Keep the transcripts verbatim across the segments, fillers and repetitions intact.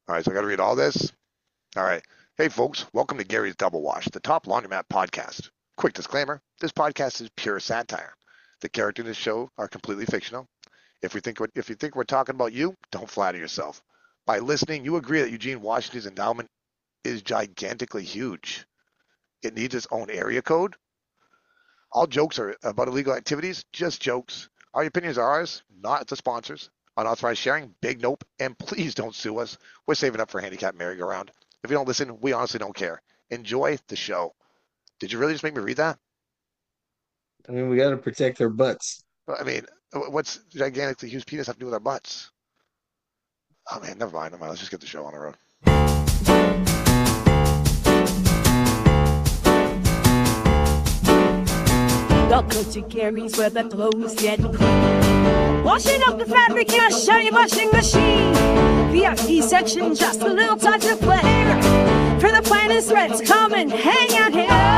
All right, so I got to read all this. All right. Hey, folks, welcome to Gary's Double Wash, the top laundromat podcast. Quick disclaimer, this podcast is pure satire. The characters in this show are completely fictional. If we think if you think we're talking about you, don't flatter yourself. By listening, you agree that Eugene Washington's endowment is gigantically huge. It needs its own area code. All jokes are about illegal activities, just jokes. Our opinions are ours, not the sponsors. Unauthorized sharing, big nope, and please don't sue us. We're saving up for handicap merry-go-round. If you don't listen, we honestly don't care. Enjoy the show. Did you really just make me read that? I mean, we got to protect their butts. I mean, what's gigantically huge penis have to do with our butts? Oh man, never mind. Never mind. Let's just get the show on the road. Welcome to Gary's where the clothes get clean. Washing up the fabric in a shiny washing machine. V I P section, just a little touch of flair. For the finest threads, come and hang out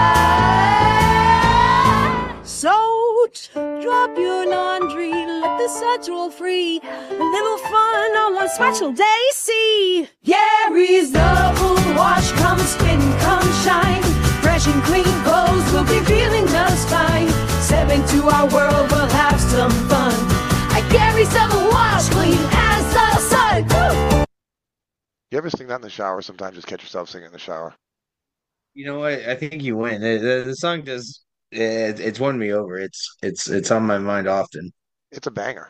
here. So drop your laundry, let the suds roll free. A little fun on one special day, see. Gary's double wash, come spin, come shine. Fresh and clean clothes will be feeling just fine. Step into our world, we'll have some fun. At Gary's double wash, clean as the sun. Woo! You ever sing that in the shower? Sometimes just catch yourself singing in the shower. You know what? I think you win. The, the, the song does it, it's won me over. It's it's it's on my mind often. It's a banger.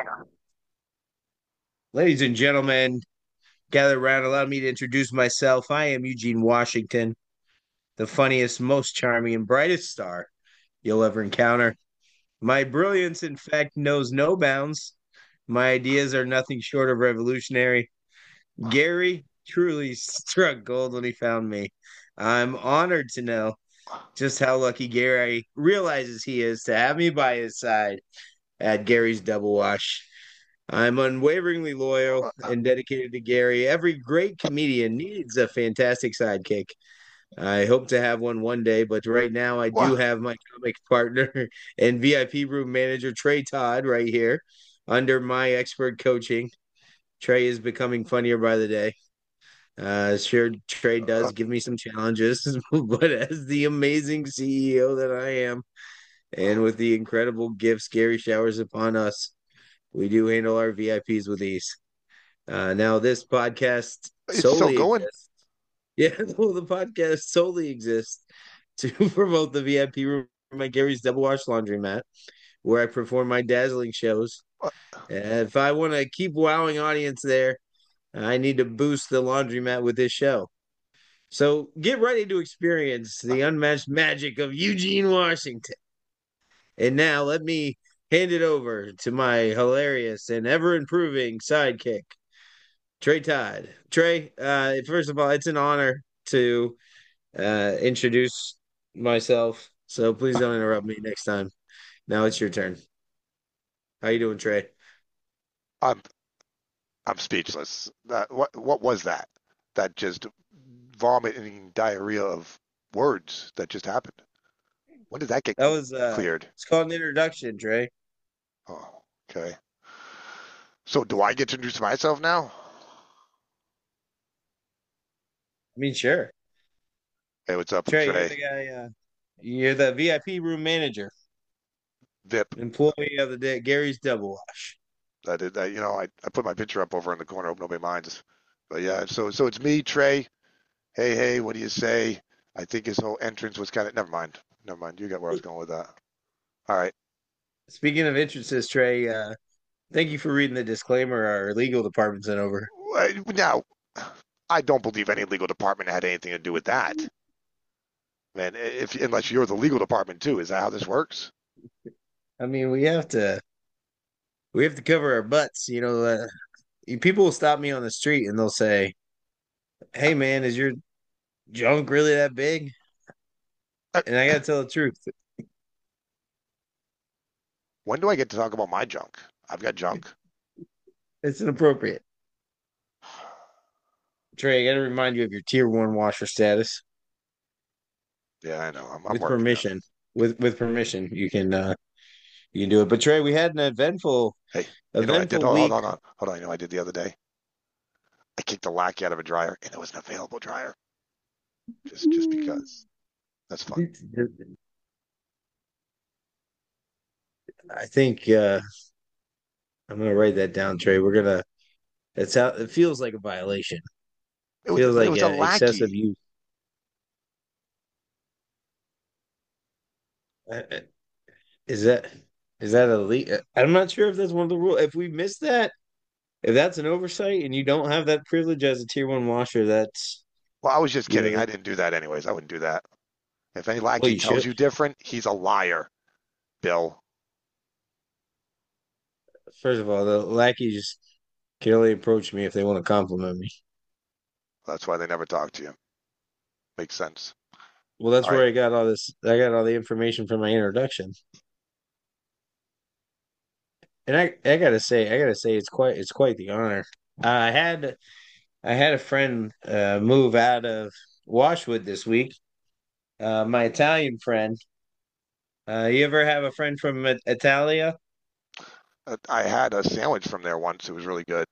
Ladies and gentlemen, gather around. Allow me to introduce myself. I am Eugene Washington, the funniest, most charming, and brightest star you'll ever encounter. My brilliance, in fact, knows no bounds. My ideas are nothing short of revolutionary. Gary truly struck gold when he found me. I'm honored to know just how lucky Gary realizes he is to have me by his side at Gary's Double Wash. I'm unwaveringly loyal and dedicated to Gary. Every great comedian needs a fantastic sidekick. I hope to have one one day, but right now I do What? have my comic partner and V I P room manager, Trey Todd, right here under my expert coaching. Trey is becoming funnier by the day. Uh, sure, Trey does give me some challenges, but as the amazing C E O that I am, and with the incredible gifts Gary showers upon us, we do handle our V I Ps with ease. Uh, now, this podcast It's still solely going? exists. Yeah, well, the podcast solely exists to promote the V I P room at Gary's Double Wash Laundromat, where I perform my dazzling shows. And if I want to keep wowing audience there, I need to boost the laundromat with this show. So get ready to experience the unmatched magic of Eugene Washington. And now let me hand it over to my hilarious and ever improving sidekick, Trey Todd. Trey, uh, first of all, it's an honor to uh, introduce myself. So please don't interrupt me next time. Now it's your turn. How you doing, Trey? I'm I'm speechless. That what what was that? That just vomiting diarrhea of words that just happened. When did that get That was uh, cleared? it's called an introduction, Trey. Oh, okay. So do I get to introduce myself now? I mean, sure. Hey, what's up? I'm Trey, you're Trey. the guy. Uh, you're the V I P room manager, V I P. employee of the day, Gary's Double Wash. I did that. You know, I, I put my picture up over in the corner. Hope nobody minds. But yeah, so so it's me, Trey. Hey, hey, what do you say? I think his whole entrance was kind of. Never mind. Never mind. You got where I was going with that. All right. Speaking of entrances, Trey, uh, thank you for reading the disclaimer our legal department sent over. Now, I don't believe any legal department had anything to do with that. Man, if unless you're the legal department too, is that how this works? I mean, we have to we have to cover our butts. You know, uh, people will stop me on the street and they'll say, "Hey, man, is your junk really that big?" Uh, And I gotta tell the truth. When do I get to talk about my junk? I've got junk. It's inappropriate. Trey, I gotta remind you of your tier one washer status. Yeah, I know. I'm, I'm With working. permission, with with permission, you can uh, you can do it. But Trey, we had an eventful Hey, you know what I did? eventful Hold on, week. hold on, hold on. You know what I did the other day? I kicked the lackey out of a dryer, and it was an available dryer. Just just because. That's fun. I think uh, I'm gonna write that down, Trey. We're gonna. It's how it feels like a violation. It was, Feels but it like was uh, a excessive lackey. use. Uh, uh, Is that is that a le I'm not sure if that's one of the rules. If we miss that, if that's an oversight and you don't have that privilege as a tier one washer, that's Well, I was just you know kidding. I that, didn't do that anyways. I wouldn't do that. If any well lackey you tells should. you different, he's a liar, Bill. First of all, the lackeys can only approach me if they want to compliment me. That's why they never talk to you. Makes sense. Well, that's All right. where I got all this. I got all the information from my introduction. And I, I gotta say, I gotta say, it's quite, it's quite the honor. Uh, I had, I had a friend uh, move out of Washwood this week. Uh, my Italian friend. Uh, you ever have a friend from I- Italia? Uh, I had a sandwich from there once. It was really good.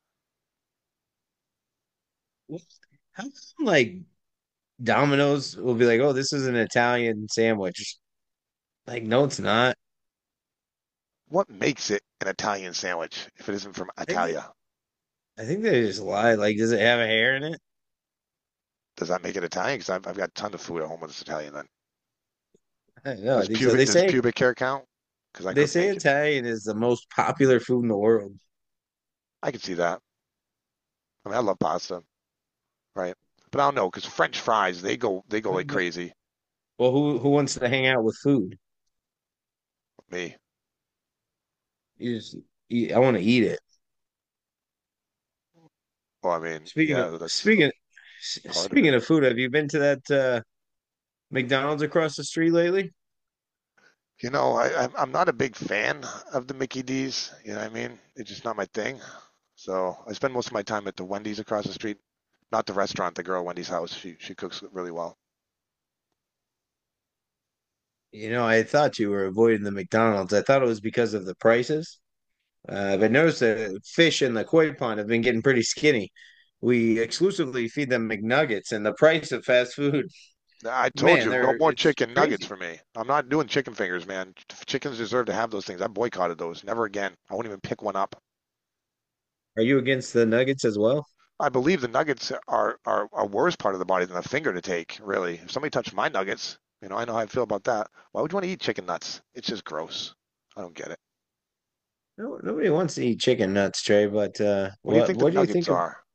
How come, like Domino's will be like, "Oh, this is an Italian sandwich." Like, no, it's not. What makes it an Italian sandwich if it isn't from I think, they, Italia? I think they just lie. Like, does it have a hair in it? Does that make it Italian? Because I've, I've got a ton of food at home that's Italian then. I don't know. I Does think so. pubic They does say pubic hair count? Because I they cook say bacon. Italian is the most popular food in the world. I can see that. I mean, I love pasta, right? But I don't know because French fries they go they go like But crazy. well, who who wants to hang out with food? Me. You just eat, I want to eat it. Well, I mean, Speaking of yeah, that's speaking part of it. speaking of food, have you been to that uh, McDonald's across the street lately? You know, I, I'm I'm not a big fan of the Mickey D's. You know what I mean? It's just not my thing. So I spend most of my time at the Wendy's across the street. Not the restaurant, the girl at Wendy's house. She she cooks really well. You know, I thought you were avoiding the McDonald's. I thought it was because of the prices. Uh, but notice the fish in the koi pond have been getting pretty skinny. We exclusively feed them McNuggets, and the price of fast food, I told man, you, no they're more it's chicken nuggets crazy. for me. I'm not doing chicken fingers, man. Chickens deserve to have those things. I boycotted those. Never again. I won't even pick one up. Are you against the nuggets as well? I believe the nuggets are are a worse part of the body than a finger to take, really. If somebody touched my nuggets, you know, I know how I feel about that. Why would you want to eat chicken nuts? It's just gross. I don't get it. No, nobody wants to eat chicken nuts, Trey. But uh, What do you what think the what do you nuggets think of are?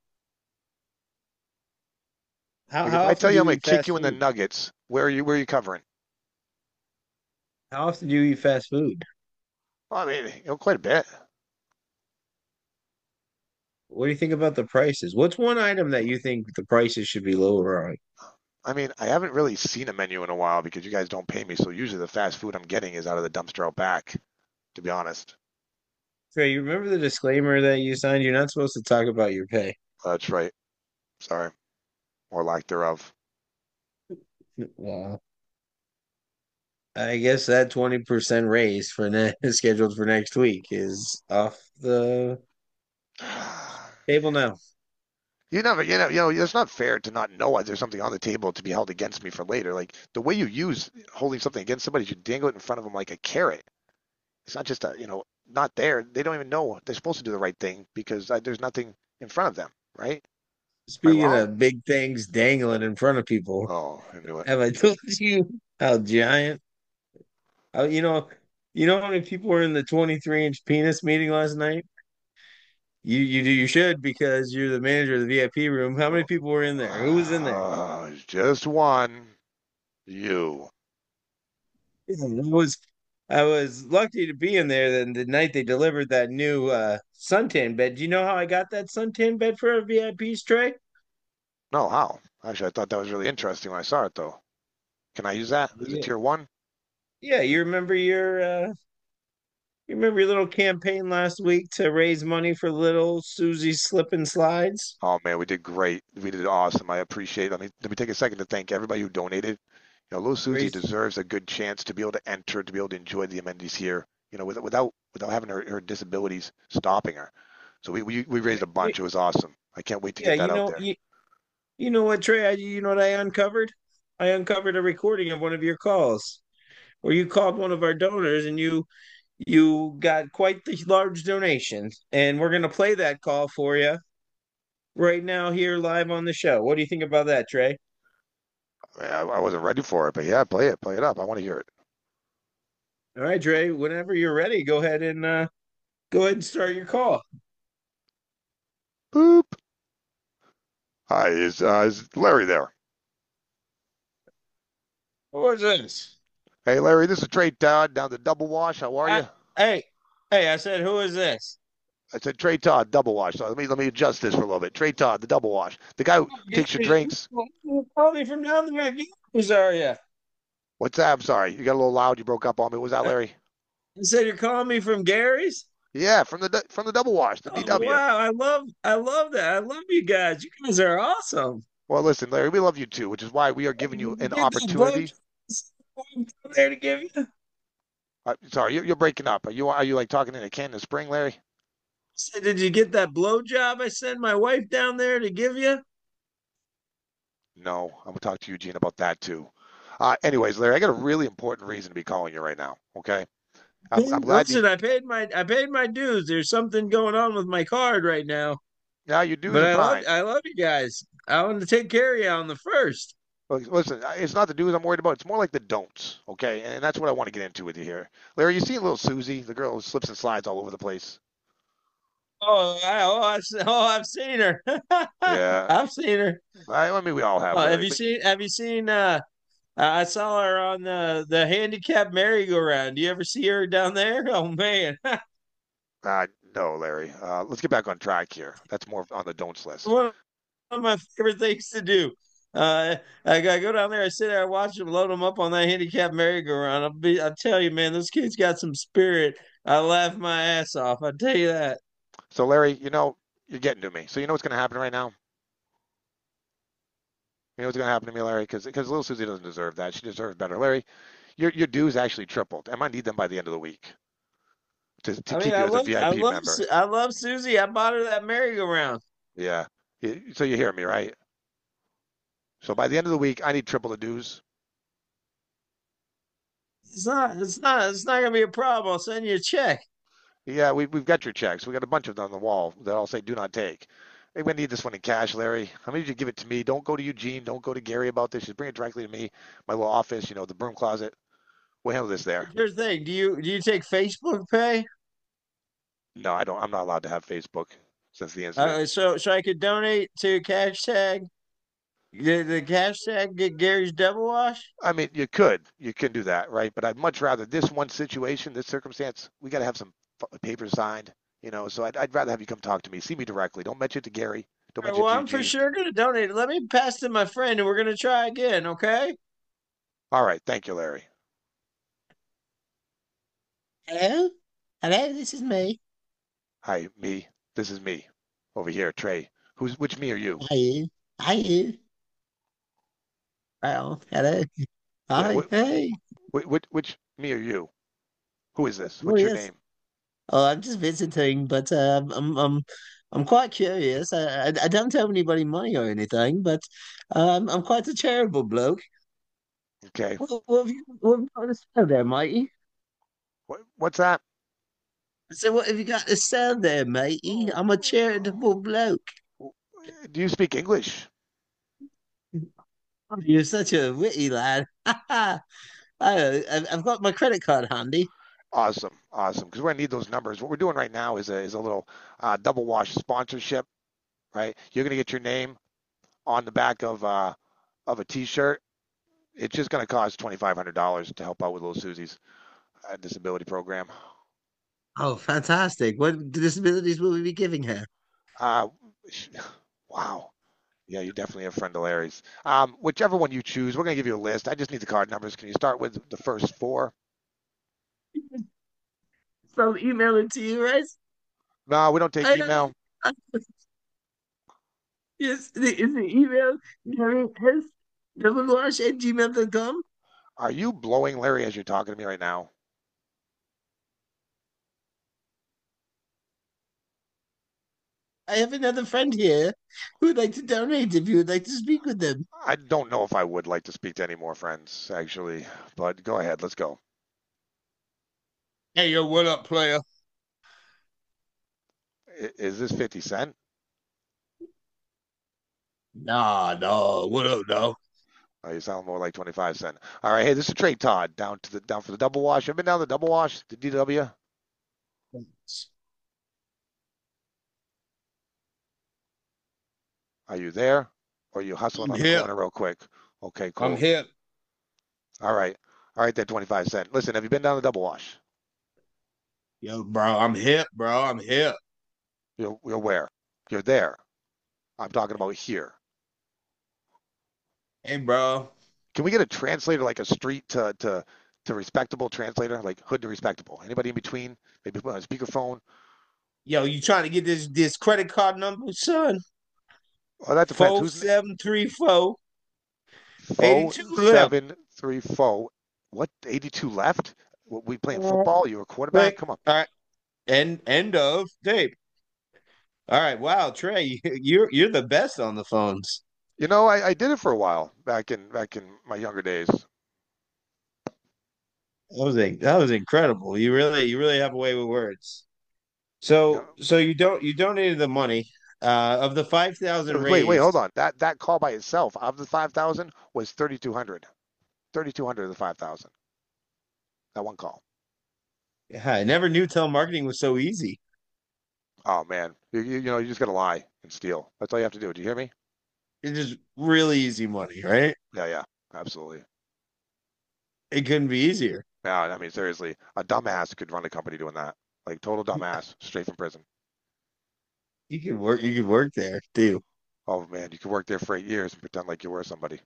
how Like if how I often tell do you you I'm gonna eat kick fast you in the food? nuggets, where are you where are you covering? How often do you eat fast food? Well, I mean, you know, quite a bit. What do you think about the prices? What's one item that you think the prices should be lower on? I mean, I haven't really seen a menu in a while because you guys don't pay me, so usually the fast food I'm getting is out of the dumpster out back, to be honest. Trey, you remember the disclaimer that you signed? You're not supposed to talk about your pay. That's right. Sorry. Or lack thereof. Wow. I guess that twenty percent raise for ne scheduled for next week is off the table now. You never, you know, you know, it's not fair to not know there's something on the table to be held against me for later. Like the way you use holding something against somebody, you dangle it in front of them like a carrot. It's not just a, you know, not there. They don't even know they're supposed to do the right thing because uh, there's nothing in front of them, right? Am I Speaking wrong? of big things dangling in front of people, Oh, I knew it. have I told you how giant? How, you know, you know how many people were in the twenty-three inch penis meeting last night? You you do you should because you're the manager of the V I P room. How many Oh, people were in there? Who was in there? uh, just one. You. Yeah, I was I was lucky to be in there then the night they delivered that new uh suntan bed. Do you know how I got that suntan bed for a V I P tray? No, how? Actually, I thought that was really interesting when I saw it, though. Can I use that? Is it Yeah. tier one? Yeah, you remember your uh you remember your little campaign last week to raise money for little Susie's slip and slides? Oh man, we did great. We did awesome. I appreciate it. Let me let me take a second to thank everybody who donated. You know, little Susie Raised deserves a good chance to be able to enter, to be able to enjoy the amenities here. You know, without without without having her, her disabilities stopping her. So we, we we raised a bunch. It was awesome. I can't wait to Yeah, get that you out know, there. you, you know what, Trey? I, you know what I uncovered? I uncovered a recording of one of your calls where you called one of our donors and you you got quite the large donation. And we're gonna play that call for you right now here live on the show. What do you think about that, Trey? I, I wasn't ready for it, but yeah, play it, play it up. I want to hear it. All right, Trey, whenever you're ready, go ahead and uh, go ahead and start your call. Boop. Hi, is uh, is Larry there? What was this? Hey, Larry, this is Trey Todd down the Double Wash. How are I, you? hey, hey, I said, who is this? I said Trey Todd, Double Wash. So let me let me adjust this for a little bit. Trey Todd, the Double Wash, the guy who takes your drinks. You called me from down there. Who's are you? What's that? I'm sorry, you got a little loud. You broke up on me. What was that, I, Larry? I said you're calling me from Gary's. Yeah, from the from the Double Wash, the Oh D W. wow, I love, I love that. I love you guys. You guys are awesome. Well, listen, Larry, we love you too, which is why we are giving you Did you an get that blow opportunity. there to give you? Uh, sorry, you're, you're breaking up. Are you are you like talking in a can of spring, Larry? Said, did you get that blow job I sent my wife down there to give you? No, I'm gonna talk to Eugene about that too. Uh, anyways, Larry, I got a really important reason to be calling you right now. Okay, I'm I'm glad you. Listen, I paid my I paid my dues. There's something going on with my card right now, Now your dues but are I love fine. I love you guys. I want to take care of you on the first. Look, listen, it's not the dues I'm worried about. It's more like the don'ts. Okay, and that's what I want to get into with you here, Larry. You see little Susie, the girl who slips and slides all over the place. Oh, I, oh, I've, se- oh, I've seen her. Yeah, I've seen her. I, I mean we all have, Oh, have Larry. you But seen? Have you seen? Uh, I saw her on the the handicap merry-go-round. Do you ever see her down there? Oh man, uh, no, Larry. Uh, let's get back on track here. That's more on the don'ts list. one of my favorite things to do. Uh, I, I go down there, I sit there, I watch them load them up on that handicap merry-go-round. I'll be, I tell you, man, those kids got some spirit. I laugh my ass off. I tell you that. So, Larry, you know you're getting to me. So you know what's going to happen right now. You know what's going to happen to me, Larry? Because because little Susie doesn't deserve that. She deserves better. Larry, your your dues actually tripled. I might need them by the end of the week to to I mean, keep I you as a love, I V I P love, member. Su- I love Susie. I bought her that merry-go-round. Yeah. You- So you hear me, right? So by the end of the week, I need triple the dues. It's not, it's not, it's not gonna be a problem. I'll send you a check. Yeah, we we've got your checks. We got a bunch of them on the wall that all say "Do not take." Hey, we need this one in cash, Larry. I need you to give it to me. Don't go to Eugene. Don't go to Gary about this. Just bring it directly to me, my little office. You know, the broom closet. We'll handle this there. Here's the thing. Do you do you take Facebook Pay? No, I don't. I'm not allowed to have Facebook since the incident. Uh, so so I could donate to cash tag the, the cash tag get Gary's Double Wash. I mean, you could, you can do that, right? But I'd much rather this one situation, this circumstance, we got to have some f- papers signed, you know. So I'd, I'd rather have you come talk to me, see me directly. Don't mention it to Gary. Don't All right, mention well, it to I'm for Eugene. sure gonna donate it. Let me pass to my friend, and we're gonna try again. Okay? All right, thank you, Larry. Hello, hello. This is me. Hi, me. This is me over here, Trey. Who's which me or you? Are you? Are you? Well, hello. Yeah, Hi. wh- Hey. wh- which which me or you? Who is this? Oh What's your yes. name? Oh, I'm just visiting, but um, I'm I'm I'm quite curious. I, I I don't owe anybody money or anything, but um, I'm quite a charitable bloke. Okay. What, what have you what have you got to sell there, matey? What what's that? I said, what have you got to sell there, matey? I'm a charitable bloke. Do you speak English? Oh, you're such a witty lad. I, I've I've got my credit card handy. Awesome, awesome. Because we're gonna need those numbers. What we're doing right now is a is a little uh, double wash sponsorship, right? You're gonna get your name on the back of uh of a T-shirt. It's just gonna cost twenty five hundred dollars to help out with little Susie's uh, disability program. Oh, fantastic. What disabilities will we be giving her? Uh, wow. Yeah, you're definitely a friend of Larry's. Um, whichever one you choose, we're gonna give you a list. I just need the card numbers. Can you start with the first four? So email it to you, right? No, we don't take I don't. email. Yes, the, is the email Gary has double wash at gmail dot com. Are you blowing Larry as you're talking to me right now? I have another friend here who would like to donate if you would like to speak with them. I don't know if I would like to speak to any more friends, actually, but go ahead. Let's go. Hey, yo, what up, player? I- Is this fifty Cent? Nah, no. What up, no? Oh, you sound more like twenty-five Cent. All right. Hey, this is Trey Todd down to the down for the double wash. You been down the double wash, the D W? Are you there? Or are you hustling I'm on the here. corner real quick? Okay, I'm cool. here. All right. All right, then twenty-five Cent. Listen, have you been down the double wash? Yo, bro, I'm hip, bro. I'm hip. You're, you're where? You're there. I'm talking about here. Hey, bro. Can we get a translator, like a street to to to respectable translator, like hood to respectable? Anybody in between? Maybe put on a speakerphone. Yo, you trying to get this this credit card number, son? Oh, that depends. Four Who's seven three four eighty four two left. seven three four? What? eighty-two left? What, we playing Uh, football? You're a quarterback? Wait. Come on. All right. End end of tape. All right. Wow, Trey, you're you're the best on the phones. You know, I, I did it for a while back in back in my younger days. That was a, that was incredible. You really you really have a way with words. You So know, so you don't you donated the money uh of the five thousand wait, wait, hold raised. on. That that call by itself of the five thousand was thirty-two hundred. thirty-two hundred of the five thousand. That one call. Yeah, I never knew telemarketing was so easy. Oh man, you, you, you know, you just gotta lie and steal. That's all you have to do. Do you hear me? It's just really easy money, right? Yeah, yeah, absolutely. It couldn't be easier. Yeah, I mean, seriously, a dumbass could run a company doing that. Like total dumbass, straight from prison. You could work you could work there too. Oh man, you could work there for eight years and pretend like you were somebody.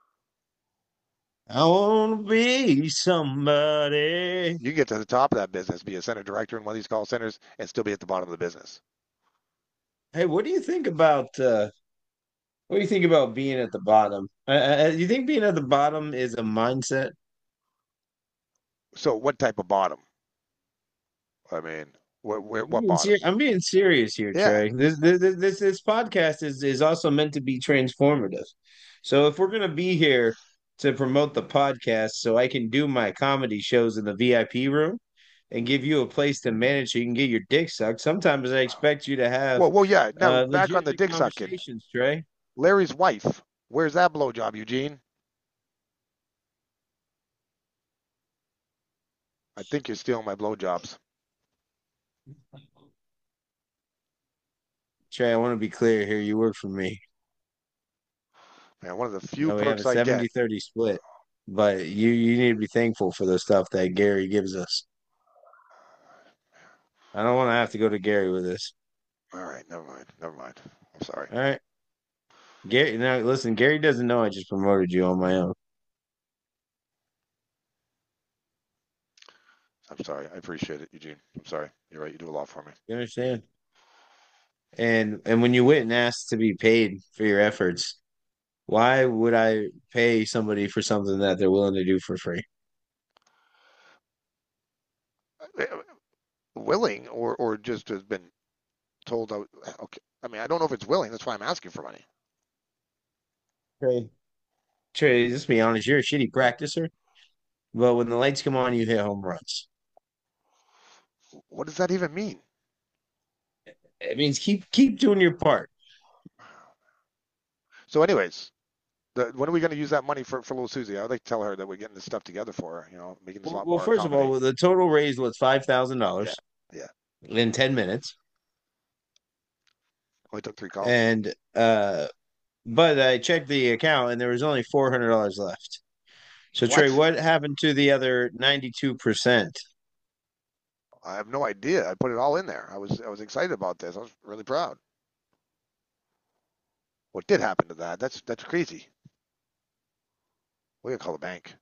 I wanna be somebody. You can get to the top of that business, be a center director in one of these call centers, and still be at the bottom of the business. Hey, what do you think about uh what do you think about being at the bottom? Uh, uh, you think being at the bottom is a mindset? So, what type of bottom? I mean, where, where, I'm what being, bottom? ser- I'm being serious here, Yeah. Trey. This, this this this podcast is is also meant to be transformative. So if we're gonna be here to promote the podcast, so I can do my comedy shows in the V I P room and give you a place to manage so you can get your dick sucked. Sometimes I expect you to have Well, well, yeah. Now uh, back on the legitimate dick sucking. conversations, Trey. Larry's wife. Where's that blowjob, Eugene? I think you're stealing my blowjobs. Trey, I want to be clear here. You work for me. Man, one of the You few know, we have a perks I get. seventy thirty split, but you you need to be thankful for the stuff that Gary gives us. I don't want to have to go to Gary with this. All right, never mind. Never mind. I'm sorry. All right. Gary, now listen, Gary doesn't know I just promoted you on my own. I'm sorry. I appreciate it, Eugene. I'm sorry. You're right. You do a lot for me. You understand? And and when you went and asked to be paid for your efforts, why would I pay somebody for something that they're willing to do for free? Uh, Willing or or just has been told. I, okay. I mean, I don't know if it's willing. That's why I'm asking for money. Trey, Trey, just be honest, you're a shitty practicer, but when the lights come on, you hit home runs. What does that even mean? It means keep keep doing your part. So, anyways, the, when are we going to use that money for, for little Susie? I would like to tell her that we're getting this stuff together for her, you know, making this a Well, lot well, more first of all, accommodating. the total raise was five thousand Yeah, dollars yeah. in ten minutes. Only took three calls. And uh but I checked the account and there was only four hundred dollars left. So Trey, What? what happened to the other ninety-two percent? I have no idea. I put it all in there. I was I was excited about this. I was really proud. What did happen to that? That's that's crazy. We gotta call the bank.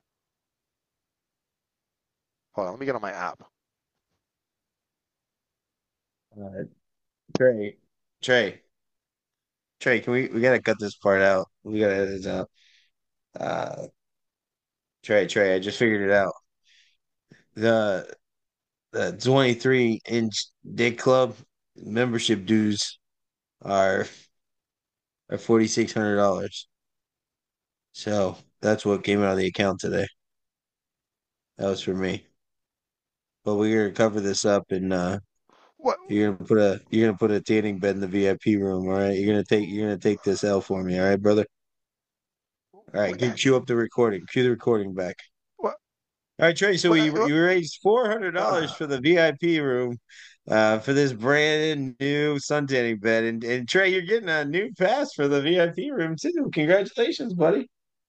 Hold on, let me get on my app. Uh, Trey, Trey, Trey, can we we gotta cut this part out. We gotta edit this out. Uh Trey, Trey, I just figured it out. The the twenty-three inch dick club membership dues are are forty six hundred dollars. So that's what came out of the account today. That was for me. But we're gonna cover this up, and uh, What? you're gonna put a you're gonna put a tanning bed in the V I P room. All right, you're gonna take you're gonna take this L for me. All right, brother. All right, What? cue up the recording. Cue the recording back. What? All right, Trey. So What? we what you raised four hundred dollars uh, for the V I P room, uh, for this brand new sun tanning bed, and and Trey, you're getting a new pass for the V I P room too. Congratulations, buddy.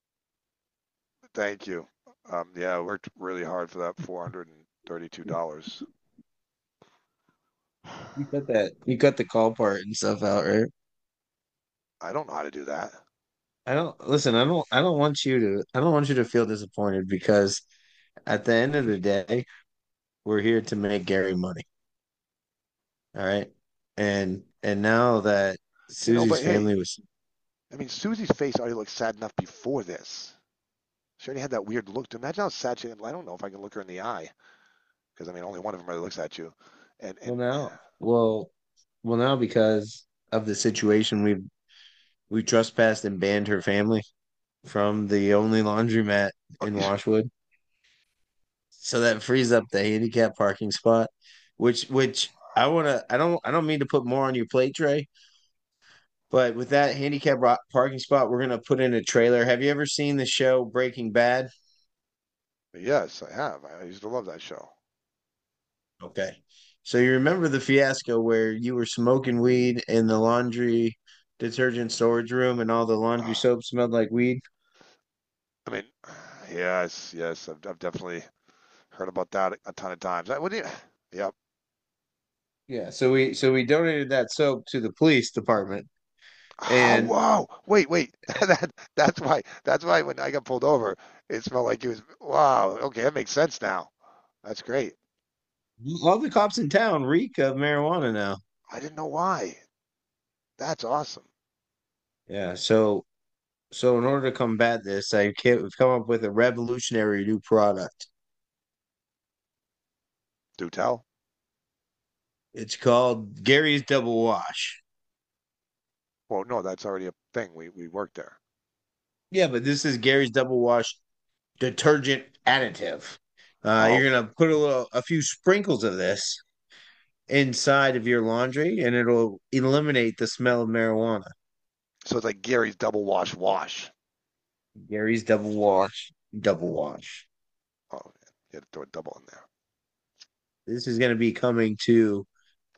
thank you. Um, yeah, I worked really hard for that four hundred thirty-two dollars. You cut that. You cut the call part and stuff out, right? I don't know how to do that. I don't listen. I don't. I don't want you to. I don't want you to feel disappointed because at the end of the day, we're here to make Gary money. All right, and and now that You know, Susie's but hey, family was, I mean, Susie's face already looked sad enough before this. She already had that weird look. To imagine how sad she. I don't know if I can look her in the eye because I mean, only one of them really looks at you. And well and now, well, well now because of the situation, we've we trespassed and banned her family from the only laundromat in Washwood. So that frees up the handicap parking spot, which which I wanna. I don't. I don't mean to put more on your plate, Trey. But with that handicap ro- parking spot, we're gonna put in a trailer. Have you ever seen the show Breaking Bad? yes, I have. I used to love that show. Okay. So you remember the fiasco where you were smoking weed in the laundry detergent storage room and all the laundry soap smelled like weed? I mean, yes, yes, I've, I've definitely heard about that a ton of times. I, what do you, yep. Yeah, so we so we donated that soap to the police department. Oh, And wow. Wait, wait. That that's why that's why when I got pulled over, it smelled like it was wow. Okay, that makes sense now. That's great. all the cops in town reek of marijuana now. I didn't know why. That's awesome. Yeah, so so in order to combat this, I can't, we've come up with a revolutionary new product. Do tell. It's called Gary's Double Wash. Well, no, that's already a thing. We we worked there. Yeah, but this is Gary's Double Wash detergent additive. Uh, Oh, you're gonna put a little, a few sprinkles of this inside of your laundry, and it'll eliminate the smell of marijuana. so it's like Gary's double wash wash. Gary's Double Wash, Double Wash. Oh, you had to throw a double in there. This is gonna be coming to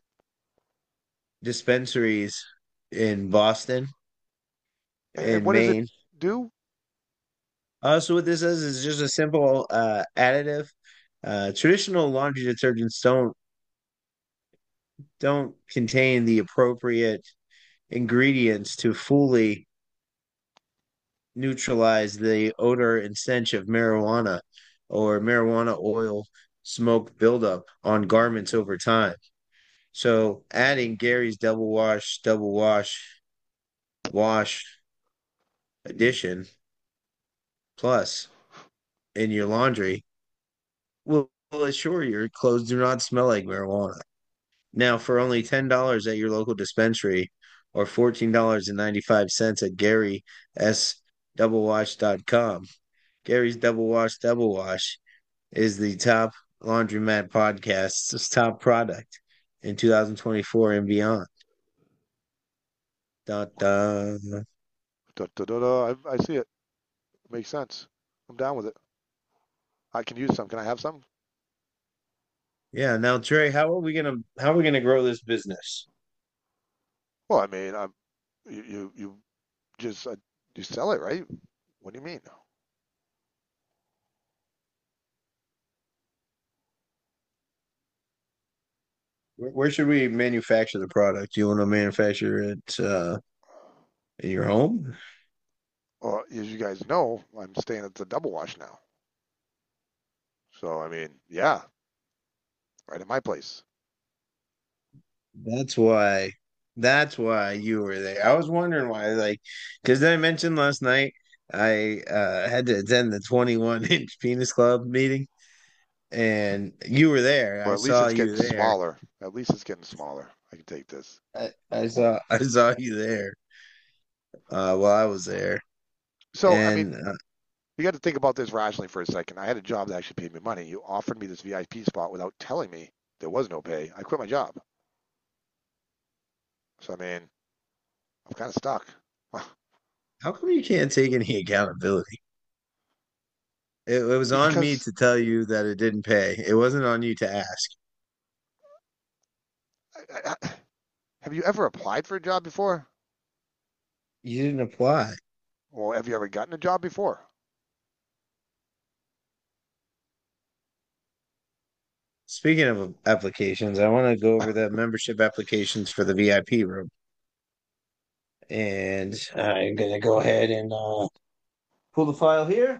dispensaries in Boston And, and and what does it Maine. do? Uh, so what this is is just a simple uh, additive. Uh, traditional laundry detergents don't don't contain the appropriate ingredients to fully neutralize the odor and stench of marijuana or marijuana oil smoke buildup on garments over time. So adding Gary's double wash, double wash, wash addition plus in your laundry will, will assure your clothes do not smell like marijuana. Now, for only ten dollars at your local dispensary or fourteen dollars and ninety-five cents at Gary S double wash dot com, Gary's Double Wash Double Wash is the top laundromat podcast's top product in two thousand twenty-four and beyond. Dun, dun. Da, da, da, da. I, I see it. Makes sense. I'm down with it. I can use some. Can I have some? Yeah, now Trey, how are we gonna how are we gonna grow this business? Well, I mean, I'm, you, you, you just uh, you sell it, right? What do you mean? Where, where should we manufacture the product? Do you want to manufacture it uh, in your home? Well, as you guys know, I'm staying at the Double Wash now. So, I mean, yeah, right at my place. That's why. That's why you were there. I was wondering why, like, because I mentioned last night I uh, had to attend the twenty-one inch penis club meeting, and you were there. Well, I at least saw it's you getting there. smaller. At least it's getting smaller. I can take this. I, I saw I saw you there. Uh, while I was there, So, I mean, and uh, you got to think about this rationally for a second. I had a job that actually paid me money. You offered me this V I P spot without telling me there was no pay. I quit my job. So, I mean, I'm kind of stuck. how come you can't take any accountability? It, it was on me Because to tell you that it didn't pay. It wasn't on you to ask. I, I, have you ever applied for a job before? You didn't apply. Or have you ever gotten a job before? Speaking of applications, I want to go over the membership applications for the V I P room. And I'm gonna go ahead and uh, pull the file here.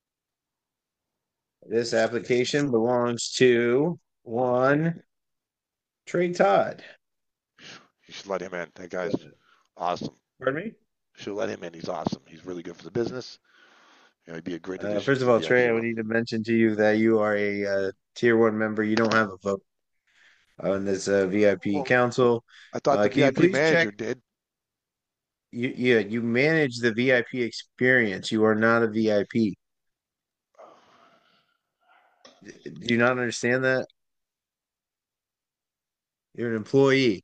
This application belongs to one Trey Todd. You should let him in. That guy's awesome. Pardon me? Should let him in. He's awesome. He's really good for the business. You know, he'd be a great Uh, addition first to of the all, V I P Trey, I would room. need to mention to you that you are a uh, tier one member. You don't have a vote on this uh, V I P Well, council. I thought Uh, the can you V I P please check? manager did. You, yeah, you manage the V I P experience. You are not a V I P. Do you not understand that? You're an employee.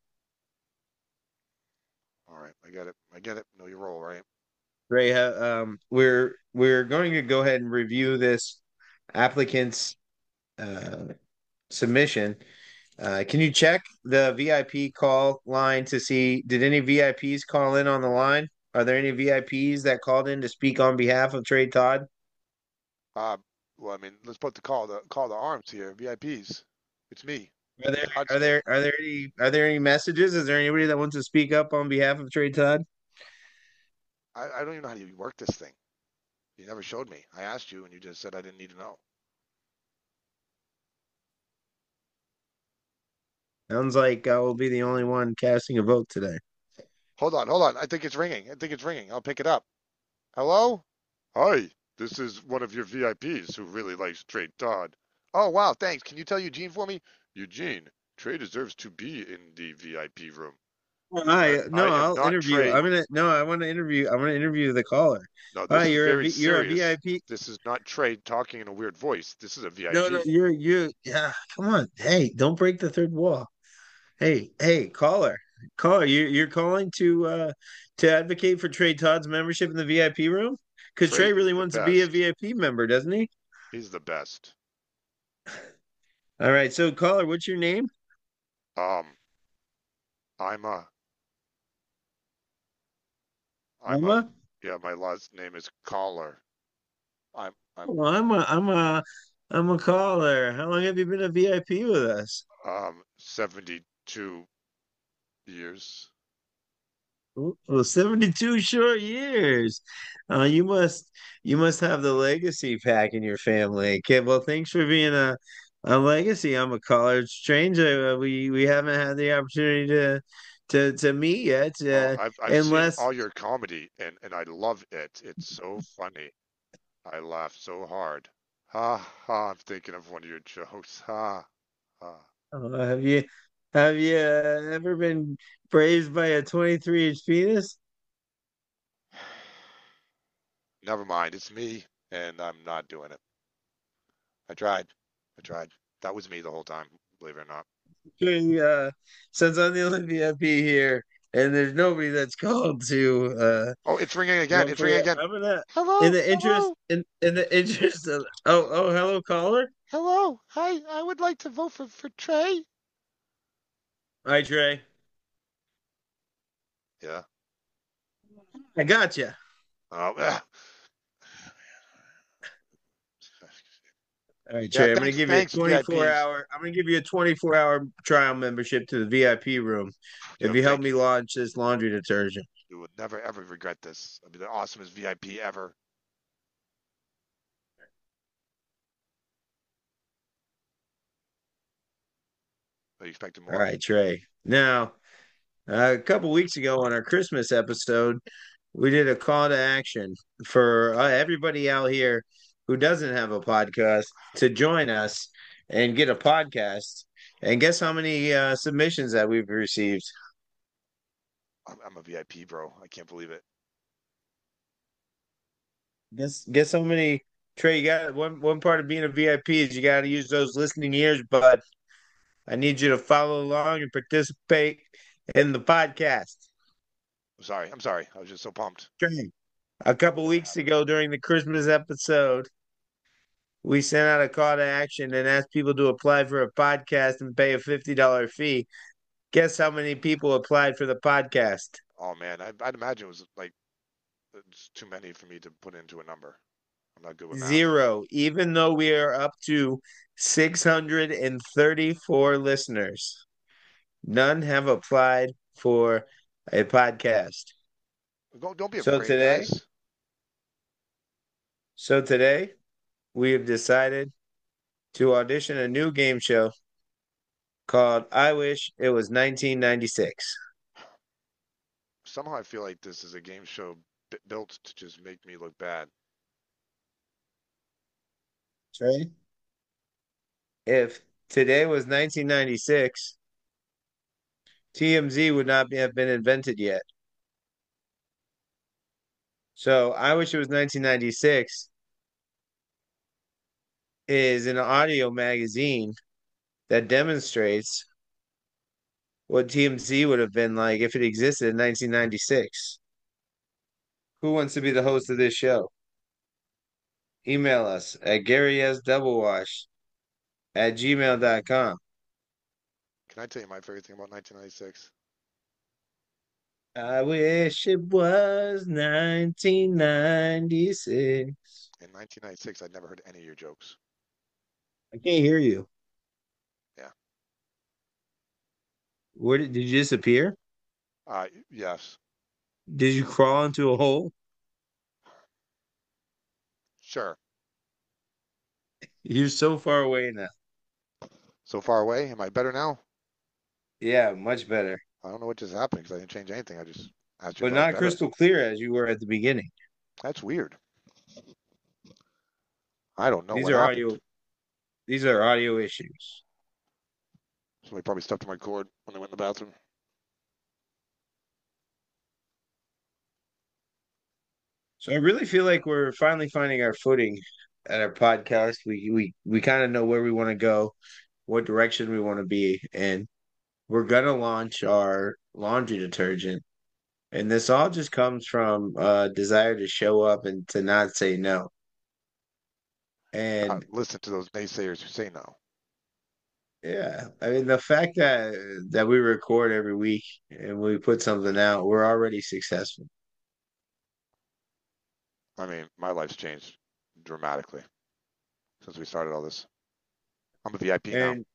All right, I get it. I get it. Know your role, right? Ray, ha- um, we're we're going to go ahead and review this applicant's uh, submission. Uh, can you check the V I P call line to see did any V I Ps call in on the line? Are there any V I Ps that called in to speak on behalf of Trey Todd? Uh, well, I mean, let's put the call the call the arms here. V I Ps. It's me. Are there Todd's are here. there are there any are there any messages? Is there anybody that wants to speak up on behalf of Trey Todd? I, I don't even know how you work this thing. You never showed me. I asked you, and you just said I didn't need to know. Sounds like I will be the only one casting a vote today. Hold on, hold on. I think it's ringing. I think it's ringing. I'll pick it up. Hello? Hi. This is one of your V I Ps who really likes Trey Todd. Oh, wow. Thanks. Can you tell Eugene for me? Eugene, Trey deserves to be in the V I P room. I, Hi, I no, am I'll not interview. Trey. I'm gonna no, I want to interview. I want to interview the caller. No, Hi, this is you're a very V- you're a serious. V I P. This is not Trey talking in a weird voice. This is a No, no, V I P. you're you. Yeah, come on. Hey, don't break the third wall. Hey, hey, caller, caller, you you're calling to uh to advocate for Trey Todd's membership in the V I P room because Trey Trey is really the wants to be a best. V I P member, doesn't he? He's the best. All right, so caller, what's your name? Um, I'm a, I'm a, Emma. yeah, my last name is Caller. I'm, I'm, Well, I'm a I'm a I'm a caller. How long have you been a V I P with us? um, seventy-two years. Well, seventy-two short years. Uh, you must you must have the legacy pack in your family. Okay, well, thanks for being a a legacy. I'm a college stranger. Uh, we we haven't had the opportunity to to to meet yet. Oh, Uh, I've, I've seen unless all your comedy and, and I love it. It's so funny. I laugh so hard. Ha ha, I'm thinking of one of your jokes. Ha ha. uh, have you have you uh, ever been praised by a twenty-three inch penis? Never mind, it's me, and I'm not doing it. I tried. I tried. That was me the whole time, believe it or not. Doing, uh, since I'm the only V I P here, and there's nobody that's called to uh Oh, it's ringing again. vote It's for ringing you, again. I'm gonna in Hello, the interest hello, in in the interest of oh oh hello caller. hello. Hi, I would like to vote for, for Trey. Hi Trey, Yeah. I got you. Oh, ah. All right, Yeah, Trey, I'm gonna thanks, give you a thanks, twenty-four V I Ps. hour. I'm gonna give you a twenty-four hour trial membership to the V I P room You if know, you help thank me you. launch this laundry detergent. You would never, ever regret this. I'll be the awesomest V I P ever. Are you expecting All more? right, Trey. Now, uh, a couple weeks ago on our Christmas episode, we did a call to action for uh, everybody out here who doesn't have a podcast to join us and get a podcast. And guess how many uh, submissions that we've received? I'm, I'm a V I P, bro. I can't believe it. Guess guess how many. Trey, you got one one part of being a V I P is you got to use those listening ears, bud. I need you to follow along and participate in the podcast. I'm sorry. I'm sorry. I was just so pumped. Trey, a couple weeks ago during the Christmas episode, we sent out a call to action and asked people to apply for a podcast and pay a fifty dollars fee. Guess how many people applied for the podcast? Oh man, I, I'd imagine it was like it's too many for me to put into a number. I'm not good with math. Zero, even though we are up to six hundred thirty-four listeners. None have applied for a podcast. Don't, don't be So afraid, today, guys. So today, we have decided to audition a new game show called I Wish It Was nineteen ninety-six. Somehow I feel like this is a game show b- built to just make me look bad. Trey? If today was nineteen ninety-six, T M Z would not be, have been invented yet. So I Wish It Was nineteen ninety-six is an audio magazine that demonstrates what T M Z would have been like if it existed in nineteen ninety-six. Who wants to be the host of this show? Email us at Gary S. Doublewash at gmail dot com. Can I tell you my favorite thing about nineteen ninety-six? I wish it was nineteen ninety-six. In nineteen ninety-six, I'd never heard any of your jokes. I can't hear you. Yeah. Where did, did you disappear? Uh, yes. Did you crawl into a hole? Sure. You're so far away now. So far away. Am I better now? Yeah, much better. I don't know what just happened because I didn't change anything. I just asked you. But not crystal clear as you were at the beginning. That's weird. I don't know These what are happened. audio. These are audio issues. Somebody probably stepped on my cord when they went in the bathroom. So I really feel like we're finally finding our footing at our podcast. We we we kind of know where we want to go, what direction we want to be, and we're gonna launch our laundry detergent. And this all just comes from a desire to show up and to not say no. Uh, And listen to those naysayers who say no. yeah, I mean the fact that that we record every week and we put something out, we're already successful. I mean, my life's changed dramatically since we started all this. I'm a V I P now. And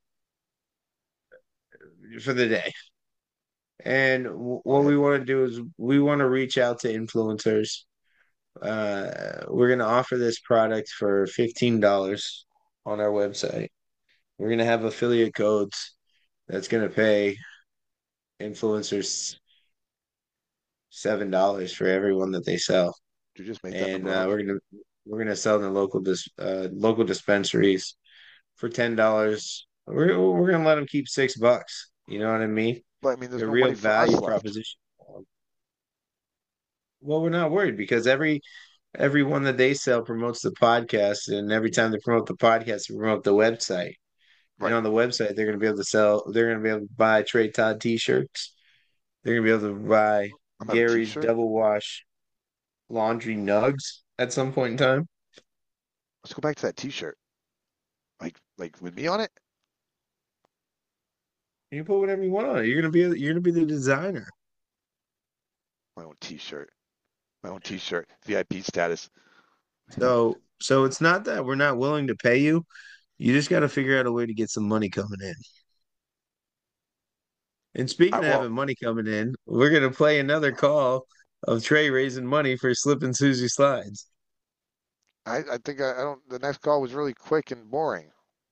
for the day. And w- what we want to do is we want to reach out to influencers. Uh, we're going to offer this product for fifteen dollars on our website. We're going to have affiliate codes that's going to pay influencers seven dollars for everyone that they sell. Did you just make that And number uh, up? we're going to we're going to sell in the local dis uh, local dispensaries for ten dollars. We're we're going to let them keep six bucks. You know what I mean? But I mean, there's The no real money for us value left. proposition. Well, we're not worried because every everyone that they sell promotes the podcast, and every time they promote the podcast, they promote the website. Right. And on the website, they're going to be able to sell. They're going to be able to buy Trey Todd T-shirts. They're going to be able to buy I'm out of Gary's t-shirt. Double Wash laundry nugs at some point in time. Let's go back to that T-shirt. Like, like with me on it. You can put whatever you want on it. You're gonna be you're gonna be the designer. My own T-shirt. My own T-shirt. V I P status. So so it's not that we're not willing to pay you. You just got to figure out a way to get some money coming in. And speaking I, of well, having money coming in, we're gonna play another call of Trey raising money for Slippin' Susie Slides. I, I think I, I don't. The next call was really quick and boring.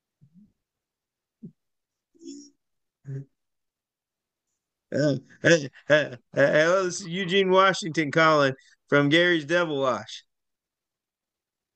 Uh, hey, hey, hello, this is Eugene Washington calling from Gary's Devil Wash.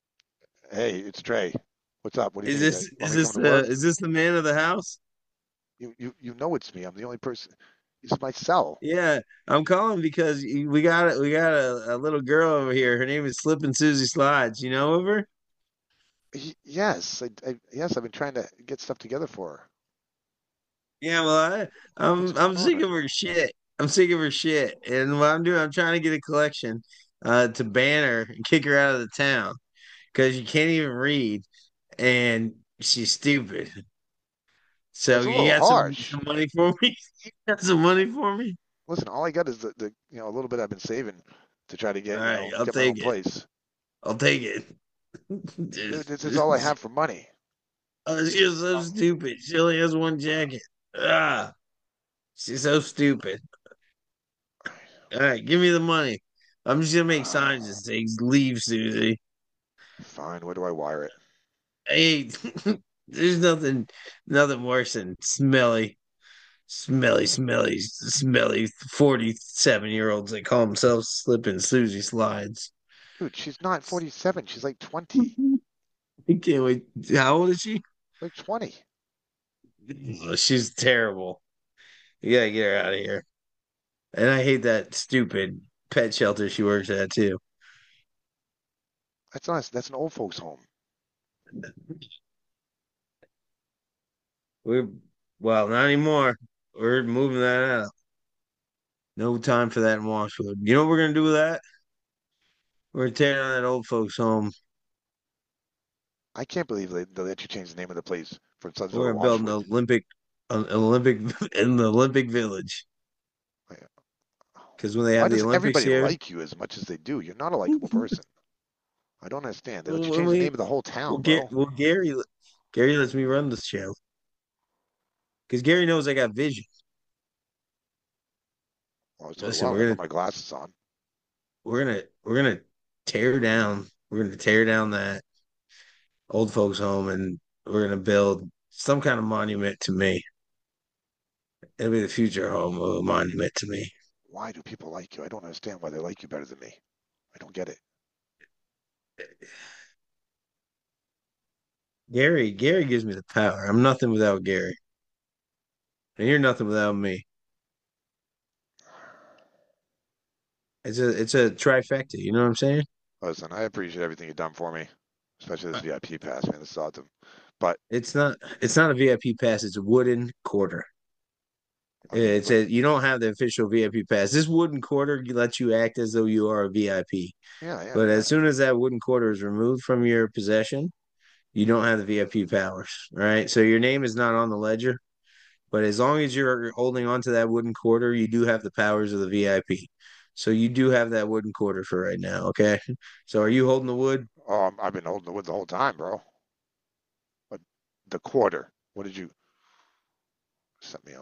Hey, it's Trey. What's up? What do you Is need? this Want is me to this come to uh, work? is this the man of the house? You you you know it's me. I'm the only person. This is my cell. Yeah, I'm calling because we got a, we got a, a little girl over here. Her name is Slippin' Susie Slides. You know of her? Y- Yes, I, I yes, I've been trying to get stuff together for her. Yeah, well, I, What's I'm going I'm sick on? of her shit. I'm sick of her shit, and what I'm doing, I'm trying to get a collection, uh, to ban her and kick her out of the town because she can't even read and she's stupid. So That's a you little got some harsh. some money for me? You got some money for me? Listen, all I got is the, the you know a little bit I've been saving to try to All get you right, know I'll get my own take it. place. I'll take it. Dude, Just- this is all I just- have for money. oh, she's so stupid. She only has one jacket. Ah, she's so stupid. All right, give me the money. I'm just gonna make signs that say "Leave, Susie." Fine, where do I wire it? Hey, there's nothing, nothing worse than smelly, smelly, smelly, smelly forty-seven year olds that call themselves slipping Susie slides. Dude, she's not forty-seven. She's like twenty. I can't wait. How old is she? Like twenty. Oh, she's terrible. You gotta get her out of here. And I hate that stupid pet shelter she works at too. That's not. That's an old folks home. We're well, not anymore. We're moving that out. No time for that in Washwood. You know what we're gonna do with that? We're tearing down that old folks home. I can't believe they, they let you change the name of the place from Sunsville We're to gonna build an Washwood. Olympic, an Olympic in the Olympic Village. Because when they Why have the does Olympics everybody here, like you as much as they do? You're not a likable person. I don't understand. They let you when change the we, name of the whole well, town, Gary, bro. well, Gary, Gary lets me run the show because Gary knows I got vision. Well, so do I Listen, when I we're put gonna, my glasses on. we're gonna, we're gonna tear down. We're gonna tear down that old folks home, and we're gonna build some kind of monument to me. It'll be the future home of a monument to me. Why do people like you? I don't understand why they like you better than me. I don't get it. Gary, Gary gives me the power. I'm nothing without Gary, and you're nothing without me. It's a, it's a trifecta. You know what I'm saying? Listen, I appreciate everything you've done for me, especially this V I P pass, man. This is awesome. But It's not, it's not a V I P pass. It's a wooden quarter. I mean, It's look, a, you don't have the official V I P pass. This wooden quarter lets you act as though you are a V I P. yeah, yeah, But yeah. as soon as that wooden quarter is removed from your possession, you don't have the V I P powers. All right. So your name is not on the ledger, but as long as you're holding on to that wooden quarter, you do have the powers of the V I P. So you do have that wooden quarter for right now. Okay. So are you holding the wood? Oh, I've been holding the wood the whole time, bro. But the quarter. What did you set me up?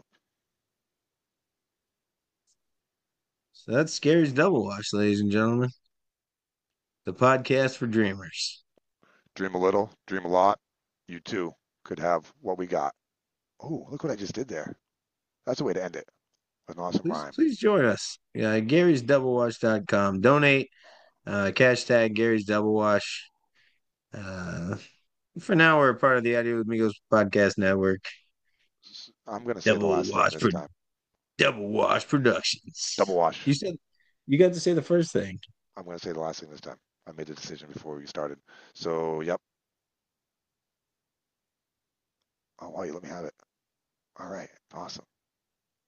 So that's Scary's Double Watch, ladies and gentlemen. The podcast for dreamers. Dream a little, dream a lot. You too could have what we got. Oh, look what I just did there. That's a way to end it. With an awesome Please, rhyme. please join us. Yeah, Gary's Double Watch dot com. Donate. Uh, hashtag Gary's Double Wash. Uh, for now, we're a part of the Audio Amigos Podcast Network. I'm gonna say the Double last thing Wash this Pro- time. Double Wash Productions. Double wash. You said you got to say the first thing. I'm gonna say the last thing this time. I made the decision before we started. So, yep. Oh, wow, you let me have it. All right, awesome.